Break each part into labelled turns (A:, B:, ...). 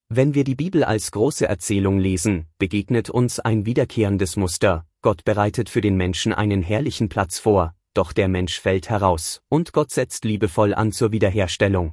A: Wenn wir die Bibel als große Erzählung lesen, begegnet uns ein wiederkehrendes Muster: Gott bereitet für den Menschen einen herrlichen Platz vor, doch der Mensch fällt heraus, und Gott setzt liebevoll an zur Wiederherstellung.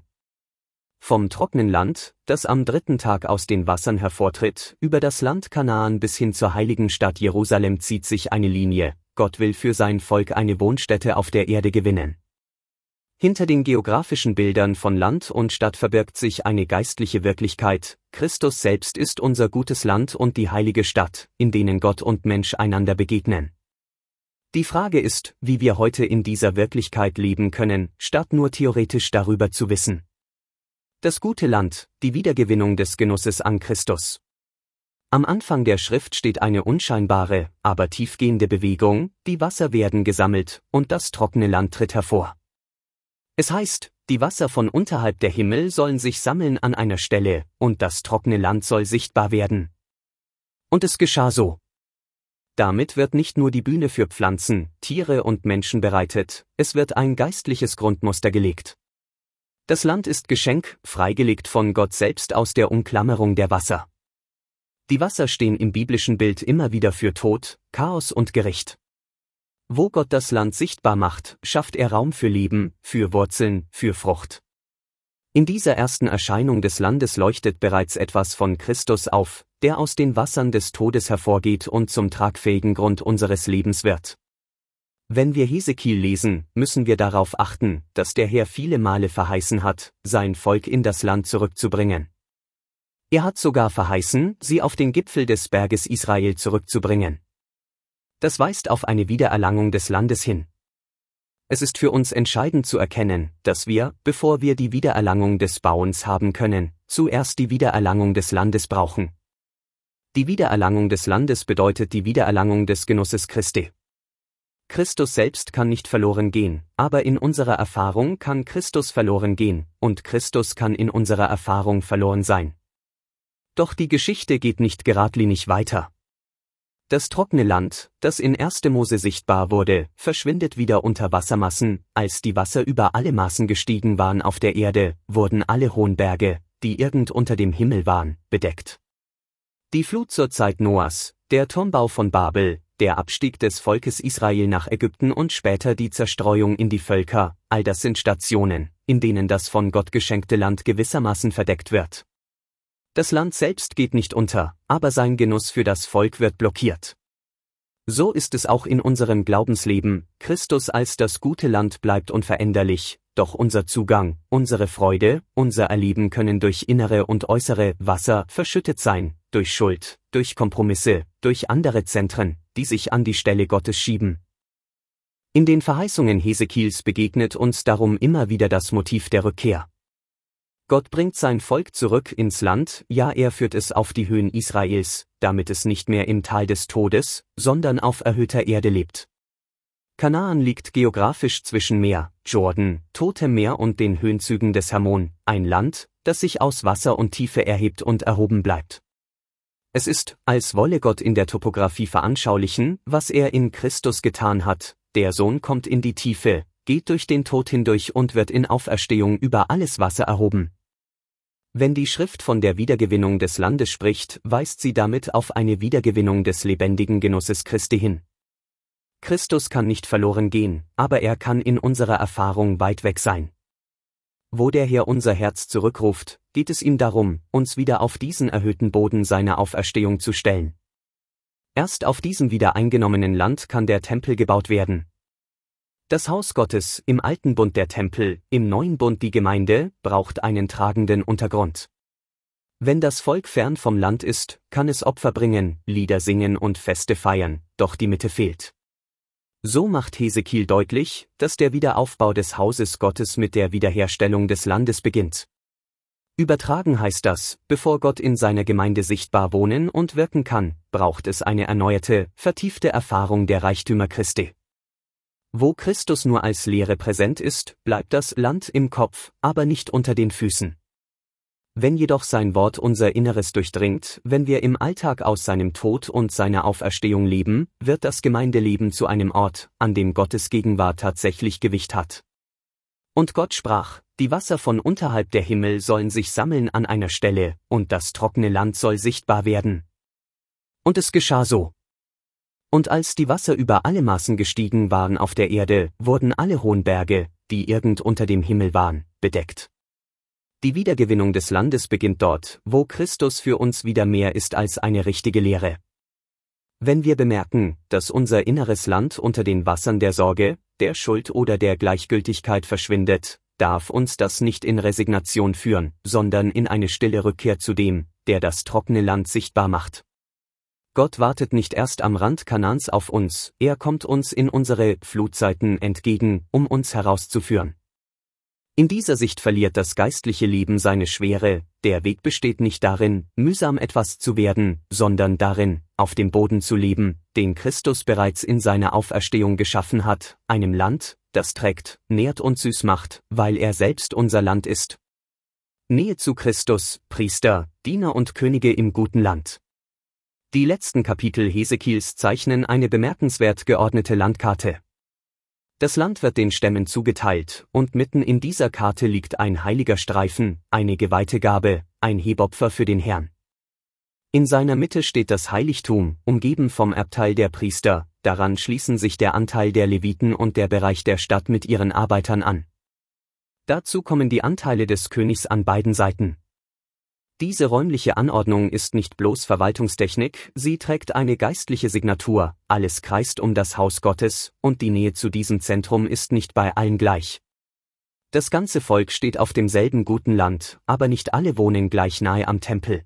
A: Vom trockenen Land, das am 3. Tag aus den Wassern hervortritt, über das Land Kanaan bis hin zur heiligen Stadt Jerusalem zieht sich eine Linie: Gott will für sein Volk eine Wohnstätte auf der Erde gewinnen. Hinter den geografischen Bildern von Land und Stadt verbirgt sich eine geistliche Wirklichkeit: Christus selbst ist unser gutes Land und die heilige Stadt, in denen Gott und Mensch einander begegnen. Die Frage ist, wie wir heute in dieser Wirklichkeit leben können, statt nur theoretisch darüber zu wissen. Das gute Land, die Wiedergewinnung des Genusses an Christus. Am Anfang der Schrift steht eine unscheinbare, aber tiefgehende Bewegung: Die Wasser werden gesammelt, und das trockene Land tritt hervor. Es heißt, die Wasser von unterhalb der Himmel sollen sich sammeln an einer Stelle, und das trockene Land soll sichtbar werden. Und es geschah so. Damit wird nicht nur die Bühne für Pflanzen, Tiere und Menschen bereitet, es wird ein geistliches Grundmuster gelegt. Das Land ist Geschenk, freigelegt von Gott selbst aus der Umklammerung der Wasser. Die Wasser stehen im biblischen Bild immer wieder für Tod, Chaos und Gericht. Wo Gott das Land sichtbar macht, schafft er Raum für Leben, für Wurzeln, für Frucht. In dieser ersten Erscheinung des Landes leuchtet bereits etwas von Christus auf, der aus den Wassern des Todes hervorgeht und zum tragfähigen Grund unseres Lebens wird. Wenn wir Hesekiel lesen, müssen wir darauf achten, dass der Herr viele Male verheißen hat, sein Volk in das Land zurückzubringen. Er hat sogar verheißen, sie auf den Gipfel des Berges Israel zurückzubringen. Das weist auf eine Wiedererlangung des Landes hin. Es ist für uns entscheidend zu erkennen, dass wir, bevor wir die Wiedererlangung des Bauens haben können, zuerst die Wiedererlangung des Landes brauchen. Die Wiedererlangung des Landes bedeutet die Wiedererlangung des Genusses Christi. Christus selbst kann nicht verloren gehen, aber in unserer Erfahrung kann Christus verloren gehen, und Christus kann in unserer Erfahrung verloren sein. Doch die Geschichte geht nicht geradlinig weiter. Das trockene Land, das in 1. Mose sichtbar wurde, verschwindet wieder unter Wassermassen. Als die Wasser über alle Maßen gestiegen waren auf der Erde, wurden alle hohen Berge, die irgend unter dem Himmel waren, bedeckt. Die Flut zur Zeit Noahs, der Turmbau von Babel, der Abstieg des Volkes Israel nach Ägypten und später die Zerstreuung in die Völker, all das sind Stationen, in denen das von Gott geschenkte Land gewissermaßen verdeckt wird. Das Land selbst geht nicht unter, aber sein Genuss für das Volk wird blockiert. So ist es auch in unserem Glaubensleben: Christus als das gute Land bleibt unveränderlich, doch unser Zugang, unsere Freude, unser Erleben können durch innere und äußere Wasser verschüttet sein, durch Schuld, durch Kompromisse, durch andere Zentren, die sich an die Stelle Gottes schieben. In den Verheißungen Hesekiels begegnet uns darum immer wieder das Motiv der Rückkehr. Gott bringt sein Volk zurück ins Land, ja, er führt es auf die Höhen Israels, damit es nicht mehr im Tal des Todes, sondern auf erhöhter Erde lebt. Kanaan liegt geografisch zwischen Meer, Jordan, Totem Meer und den Höhenzügen des Hermon, ein Land, das sich aus Wasser und Tiefe erhebt und erhoben bleibt. Es ist, als wolle Gott in der Topographie veranschaulichen, was er in Christus getan hat: Der Sohn kommt in die Tiefe, geht durch den Tod hindurch und wird in Auferstehung über alles Wasser erhoben. Wenn die Schrift von der Wiedergewinnung des Landes spricht, weist sie damit auf eine Wiedergewinnung des lebendigen Genusses Christi hin. Christus kann nicht verloren gehen, aber er kann in unserer Erfahrung weit weg sein. Wo der Herr unser Herz zurückruft, geht es ihm darum, uns wieder auf diesen erhöhten Boden seiner Auferstehung zu stellen. Erst auf diesem wieder eingenommenen Land kann der Tempel gebaut werden. Das Haus Gottes, im alten Bund der Tempel, im neuen Bund die Gemeinde, braucht einen tragenden Untergrund. Wenn das Volk fern vom Land ist, kann es Opfer bringen, Lieder singen und Feste feiern, doch die Mitte fehlt. So macht Hesekiel deutlich, dass der Wiederaufbau des Hauses Gottes mit der Wiederherstellung des Landes beginnt. Übertragen heißt das: Bevor Gott in seiner Gemeinde sichtbar wohnen und wirken kann, braucht es eine erneuerte, vertiefte Erfahrung der Reichtümer Christi. Wo Christus nur als Lehre präsent ist, bleibt das Land im Kopf, aber nicht unter den Füßen. Wenn jedoch sein Wort unser Inneres durchdringt, wenn wir im Alltag aus seinem Tod und seiner Auferstehung leben, wird das Gemeindeleben zu einem Ort, an dem Gottes Gegenwart tatsächlich Gewicht hat. Und Gott sprach: Die Wasser von unterhalb der Himmel sollen sich sammeln an einer Stelle, und das trockene Land soll sichtbar werden. Und es geschah so. Und als die Wasser über alle Maßen gestiegen waren auf der Erde, wurden alle hohen Berge, die irgend unter dem Himmel waren, bedeckt. Die Wiedergewinnung des Landes beginnt dort, wo Christus für uns wieder mehr ist als eine richtige Lehre. Wenn wir bemerken, dass unser inneres Land unter den Wassern der Sorge, der Schuld oder der Gleichgültigkeit verschwindet, darf uns das nicht in Resignation führen, sondern in eine stille Rückkehr zu dem, der das trockene Land sichtbar macht. Gott wartet nicht erst am Rand Kanaans auf uns, er kommt uns in unsere Flutzeiten entgegen, um uns herauszuführen. In dieser Sicht verliert das geistliche Leben seine Schwere, der Weg besteht nicht darin, mühsam etwas zu werden, sondern darin, auf dem Boden zu leben, den Christus bereits in seiner Auferstehung geschaffen hat, einem Land, das trägt, nährt und süß macht, weil er selbst unser Land ist. Nähe zu Christus, Priester, Diener und Könige im guten Land. Die letzten Kapitel Hesekiels zeichnen eine bemerkenswert geordnete Landkarte. Das Land wird den Stämmen zugeteilt, und mitten in dieser Karte liegt ein heiliger Streifen, eine geweihte Gabe, ein Hebopfer für den Herrn. In seiner Mitte steht das Heiligtum, umgeben vom Erbteil der Priester, daran schließen sich der Anteil der Leviten und der Bereich der Stadt mit ihren Arbeitern an. Dazu kommen die Anteile des Königs an beiden Seiten. Diese räumliche Anordnung ist nicht bloß Verwaltungstechnik, sie trägt eine geistliche Signatur, alles kreist um das Haus Gottes, und die Nähe zu diesem Zentrum ist nicht bei allen gleich. Das ganze Volk steht auf demselben guten Land, aber nicht alle wohnen gleich nahe am Tempel.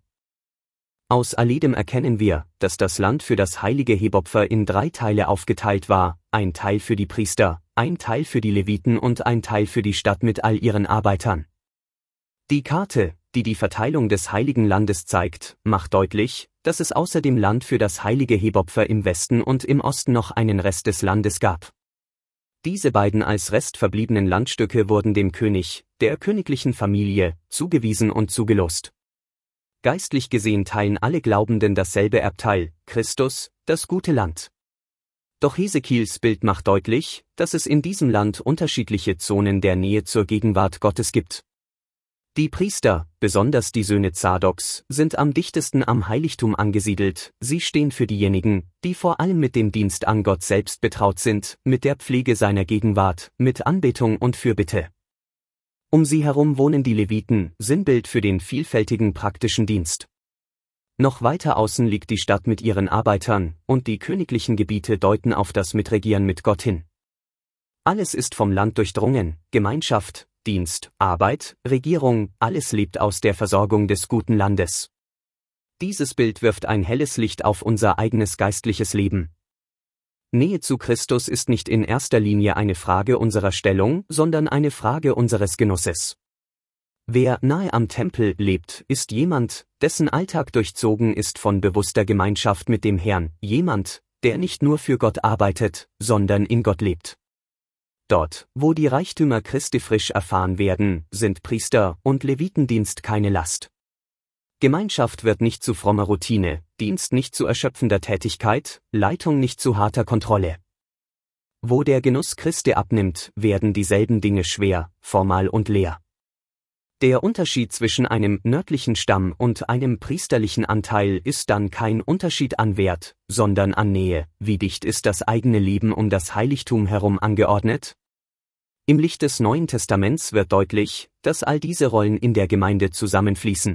A: Aus alledem erkennen wir, dass das Land für das heilige Hebopfer in 3 Teile aufgeteilt war, ein Teil für die Priester, ein Teil für die Leviten und ein Teil für die Stadt mit all ihren Arbeitern. Die Karte, die die Verteilung des Heiligen Landes zeigt, macht deutlich, dass es außer dem Land für das heilige Hebopfer im Westen und im Osten noch einen Rest des Landes gab. Diese beiden als Rest verbliebenen Landstücke wurden dem König, der königlichen Familie, zugewiesen und zugelost. Geistlich gesehen teilen alle Glaubenden dasselbe Erbteil, Christus, das gute Land. Doch Hesekiels Bild macht deutlich, dass es in diesem Land unterschiedliche Zonen der Nähe zur Gegenwart Gottes gibt. Die Priester, besonders die Söhne Zadoks, sind am dichtesten am Heiligtum angesiedelt, sie stehen für diejenigen, die vor allem mit dem Dienst an Gott selbst betraut sind, mit der Pflege seiner Gegenwart, mit Anbetung und Fürbitte. Um sie herum wohnen die Leviten, Sinnbild für den vielfältigen praktischen Dienst. Noch weiter außen liegt die Stadt mit ihren Arbeitern, und die königlichen Gebiete deuten auf das Mitregieren mit Gott hin. Alles ist vom Land durchdrungen, Gemeinschaft, Dienst, Arbeit, Regierung, alles lebt aus der Versorgung des guten Landes. Dieses Bild wirft ein helles Licht auf unser eigenes geistliches Leben. Nähe zu Christus ist nicht in erster Linie eine Frage unserer Stellung, sondern eine Frage unseres Genusses. Wer nahe am Tempel lebt, ist jemand, dessen Alltag durchzogen ist von bewusster Gemeinschaft mit dem Herrn, jemand, der nicht nur für Gott arbeitet, sondern in Gott lebt. Dort, wo die Reichtümer Christi frisch erfahren werden, sind Priester- und Levitendienst keine Last. Gemeinschaft wird nicht zu frommer Routine, Dienst nicht zu erschöpfender Tätigkeit, Leitung nicht zu harter Kontrolle. Wo der Genuss Christi abnimmt, werden dieselben Dinge schwer, formal und leer. Der Unterschied zwischen einem nördlichen Stamm und einem priesterlichen Anteil ist dann kein Unterschied an Wert, sondern an Nähe. Wie dicht ist das eigene Leben um das Heiligtum herum angeordnet? Im Licht des Neuen Testaments wird deutlich, dass all diese Rollen in der Gemeinde zusammenfließen.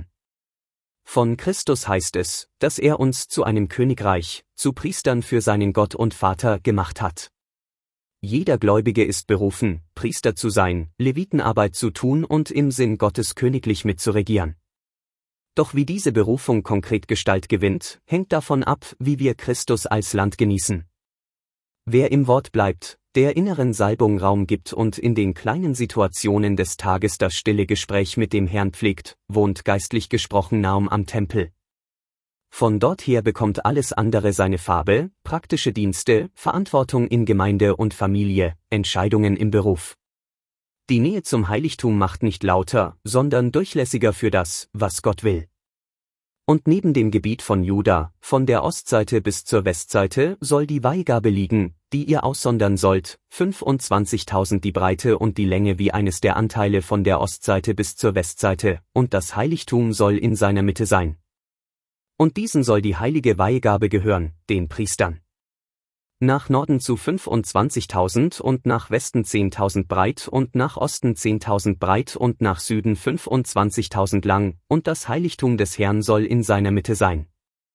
A: Von Christus heißt es, dass er uns zu einem Königreich, zu Priestern für seinen Gott und Vater gemacht hat. Jeder Gläubige ist berufen, Priester zu sein, Levitenarbeit zu tun und im Sinn Gottes königlich mitzuregieren. Doch wie diese Berufung konkret Gestalt gewinnt, hängt davon ab, wie wir Christus als Land genießen. Wer im Wort bleibt, der inneren Salbung Raum gibt und in den kleinen Situationen des Tages das stille Gespräch mit dem Herrn pflegt, wohnt geistlich gesprochen nahe am Tempel. Von dort her bekommt alles andere seine Farbe, praktische Dienste, Verantwortung in Gemeinde und Familie, Entscheidungen im Beruf. Die Nähe zum Heiligtum macht nicht lauter, sondern durchlässiger für das, was Gott will. Und neben dem Gebiet von Juda, von der Ostseite bis zur Westseite, soll die Weihgabe liegen, die ihr aussondern sollt, 25.000 die Breite und die Länge wie eines der Anteile von der Ostseite bis zur Westseite, und das Heiligtum soll in seiner Mitte sein. Und diesen soll die heilige Weihgabe gehören, den Priestern. Nach Norden zu 25.000 und nach Westen 10.000 breit und nach Osten 10.000 breit und nach Süden 25.000 lang, und das Heiligtum des Herrn soll in seiner Mitte sein.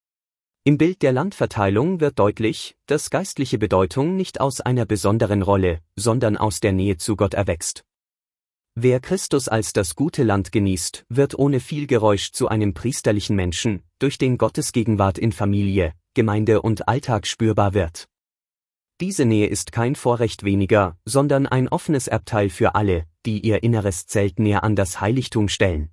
A: Im Bild der Landverteilung wird deutlich, dass geistliche Bedeutung nicht aus einer besonderen Rolle, sondern aus der Nähe zu Gott erwächst. Wer Christus als das gute Land genießt, wird ohne viel Geräusch zu einem priesterlichen Menschen, durch den Gottes Gegenwart in Familie, Gemeinde und Alltag spürbar wird. Diese Nähe ist kein Vorrecht weniger, sondern ein offenes Erbteil für alle, die ihr inneres Zelt näher an das Heiligtum stellen.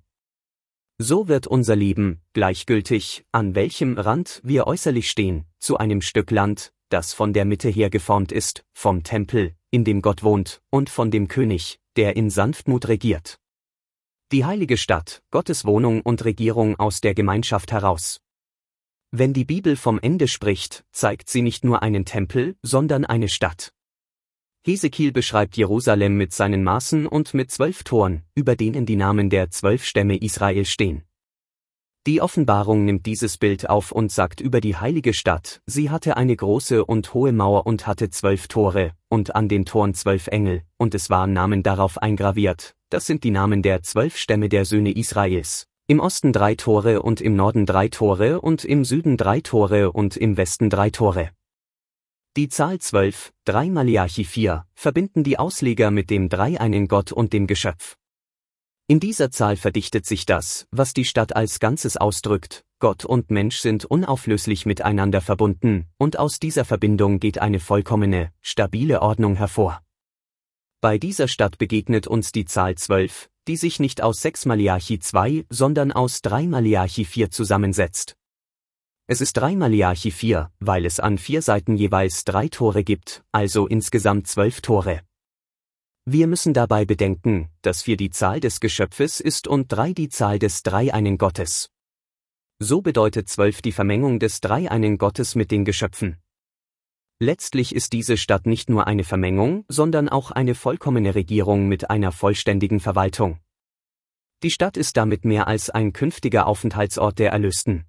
A: So wird unser Leben, gleichgültig, an welchem Rand wir äußerlich stehen, zu einem Stück Land, das von der Mitte her geformt ist, vom Tempel, in dem Gott wohnt, und von dem König, der in Sanftmut regiert. Die heilige Stadt, Gottes Wohnung und Regierung aus der Gemeinschaft heraus. Wenn die Bibel vom Ende spricht, zeigt sie nicht nur einen Tempel, sondern eine Stadt. Hesekiel beschreibt Jerusalem mit seinen Maßen und mit 12 Toren, über denen die Namen der 12 Stämme Israel stehen. Die Offenbarung nimmt dieses Bild auf und sagt über die heilige Stadt, sie hatte eine große und hohe Mauer und hatte 12 Tore, und an den Toren 12 Engel, und es waren Namen darauf eingraviert, das sind die Namen der 12 Stämme der Söhne Israels. Im Osten 3 Tore und im Norden 3 Tore und im Süden 3 Tore und im Westen 3 Tore. Die Zahl 12, 3 Maleachi 4, verbinden die Ausleger mit dem dreieinen Gott und dem Geschöpf. In dieser Zahl verdichtet sich das, was die Stadt als Ganzes ausdrückt, Gott und Mensch sind unauflöslich miteinander verbunden, und aus dieser Verbindung geht eine vollkommene, stabile Ordnung hervor. Bei dieser Stadt begegnet uns die Zahl 12, die sich nicht aus 6 Maleachi 2, sondern aus 3 Maleachi 4 zusammensetzt. Es ist 3 Maleachi 4, weil es an 4 Seiten jeweils 3 Tore gibt, also insgesamt 12 Tore. Wir müssen dabei bedenken, dass 4 die Zahl des Geschöpfes ist und 3 die Zahl des dreieinen Gottes. So bedeutet 12 die Vermengung des dreieinen Gottes mit den Geschöpfen. Letztlich ist diese Stadt nicht nur eine Vermengung, sondern auch eine vollkommene Regierung mit einer vollständigen Verwaltung. Die Stadt ist damit mehr als ein künftiger Aufenthaltsort der Erlösten.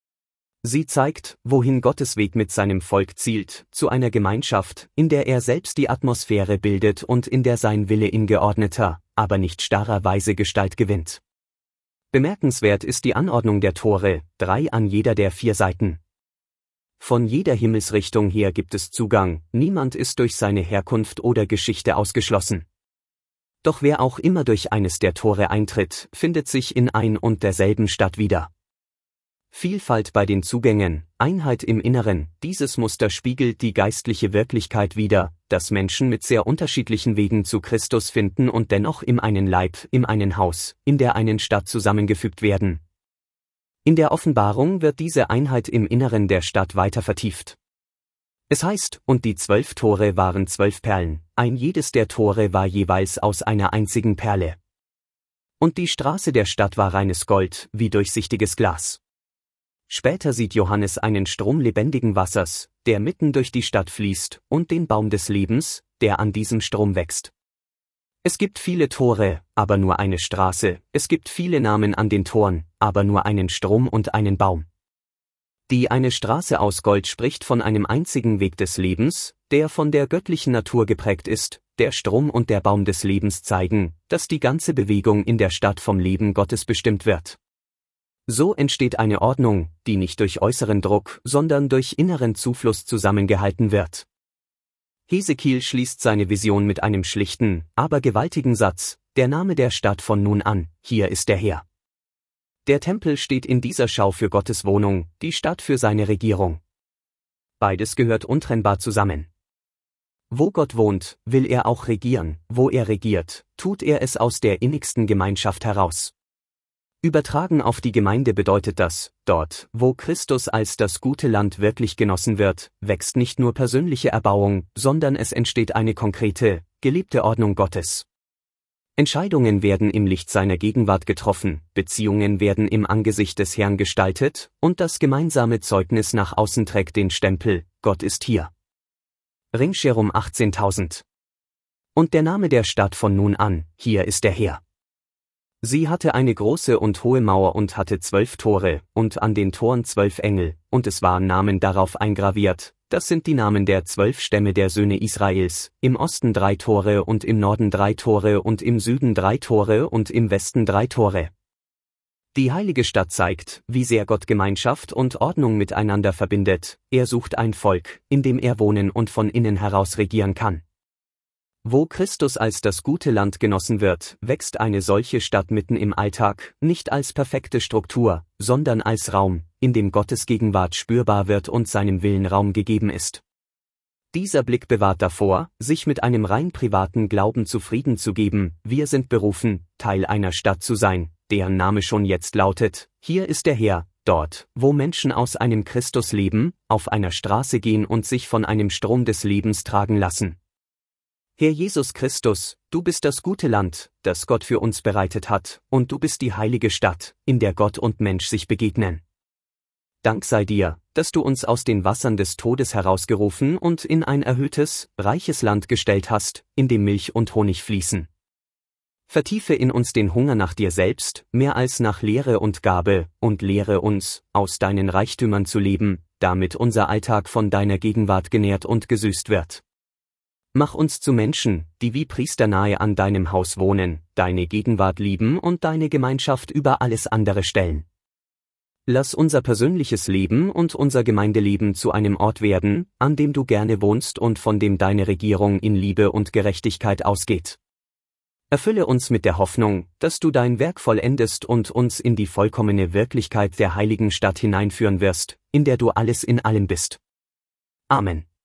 A: Sie zeigt, wohin Gottes Weg mit seinem Volk zielt, zu einer Gemeinschaft, in der er selbst die Atmosphäre bildet und in der sein Wille in geordneter, aber nicht starrer Weise Gestalt gewinnt. Bemerkenswert ist die Anordnung der Tore, 3 an jeder der 4 Seiten. Von jeder Himmelsrichtung her gibt es Zugang, niemand ist durch seine Herkunft oder Geschichte ausgeschlossen. Doch wer auch immer durch eines der Tore eintritt, findet sich in ein und derselben Stadt wieder. Vielfalt bei den Zugängen, Einheit im Inneren, dieses Muster spiegelt die geistliche Wirklichkeit wider, dass Menschen mit sehr unterschiedlichen Wegen zu Christus finden und dennoch im einen Leib, im einen Haus, in der einen Stadt zusammengefügt werden. In der Offenbarung wird diese Einheit im Inneren der Stadt weiter vertieft. Es heißt, und die 12 Tore waren 12 Perlen, ein jedes der Tore war jeweils aus einer einzigen Perle. Und die Straße der Stadt war reines Gold, wie durchsichtiges Glas. Später sieht Johannes einen Strom lebendigen Wassers, der mitten durch die Stadt fließt, und den Baum des Lebens, der an diesem Strom wächst. Es gibt viele Tore, aber nur eine Straße, es gibt viele Namen an den Toren, aber nur einen Strom und einen Baum. Die eine Straße aus Gold spricht von einem einzigen Weg des Lebens, der von der göttlichen Natur geprägt ist, der Strom und der Baum des Lebens zeigen, dass die ganze Bewegung in der Stadt vom Leben Gottes bestimmt wird. So entsteht eine Ordnung, die nicht durch äußeren Druck, sondern durch inneren Zufluss zusammengehalten wird. Hesekiel schließt seine Vision mit einem schlichten, aber gewaltigen Satz, der Name der Stadt von nun an, hier ist der Herr. Der Tempel steht in dieser Schau für Gottes Wohnung, die Stadt für seine Regierung. Beides gehört untrennbar zusammen. Wo Gott wohnt, will er auch regieren, wo er regiert, tut er es aus der innigsten Gemeinschaft heraus. Übertragen auf die Gemeinde bedeutet das, dort, wo Christus als das gute Land wirklich genossen wird, wächst nicht nur persönliche Erbauung, sondern es entsteht eine konkrete, gelebte Ordnung Gottes. Entscheidungen werden im Licht seiner Gegenwart getroffen, Beziehungen werden im Angesicht des Herrn gestaltet, und das gemeinsame Zeugnis nach außen trägt den Stempel, Gott ist hier. Ringsherum 18.000. Und der Name der Stadt von nun an, hier ist der Herr. Sie hatte eine große und hohe Mauer und hatte 12 Tore, und an den Toren 12 Engel, und es waren Namen darauf eingraviert, das sind die Namen der 12 Stämme der Söhne Israels, im Osten 3 Tore und im Norden 3 Tore und im Süden 3 Tore und im Westen 3 Tore. Die heilige Stadt zeigt, wie sehr Gott Gemeinschaft und Ordnung miteinander verbindet, er sucht ein Volk, in dem er wohnen und von innen heraus regieren kann. Wo Christus als das gute Land genossen wird, wächst eine solche Stadt mitten im Alltag, nicht als perfekte Struktur, sondern als Raum, in dem Gottes Gegenwart spürbar wird und seinem Willen Raum gegeben ist. Dieser Blick bewahrt davor, sich mit einem rein privaten Glauben zufrieden zu geben, wir sind berufen, Teil einer Stadt zu sein, deren Name schon jetzt lautet, hier ist der Herr, dort, wo Menschen aus einem Christus leben, auf einer Straße gehen und sich von einem Strom des Lebens tragen lassen. Herr Jesus Christus, du bist das gute Land, das Gott für uns bereitet hat, und du bist die heilige Stadt, in der Gott und Mensch sich begegnen. Dank sei dir, dass du uns aus den Wassern des Todes herausgerufen und in ein erhöhtes, reiches Land gestellt hast, in dem Milch und Honig fließen. Vertiefe in uns den Hunger nach dir selbst, mehr als nach Lehre und Gabe, und lehre uns, aus deinen Reichtümern zu leben, damit unser Alltag von deiner Gegenwart genährt und gesüßt wird. Mach uns zu Menschen, die wie Priester nahe an deinem Haus wohnen, deine Gegenwart lieben und deine Gemeinschaft über alles andere stellen. Lass unser persönliches Leben und unser Gemeindeleben zu einem Ort werden, an dem du gerne wohnst und von dem deine Regierung in Liebe und Gerechtigkeit ausgeht. Erfülle uns mit der Hoffnung, dass du dein Werk vollendest und uns in die vollkommene Wirklichkeit der heiligen Stadt hineinführen wirst, in der du alles in allem bist. Amen.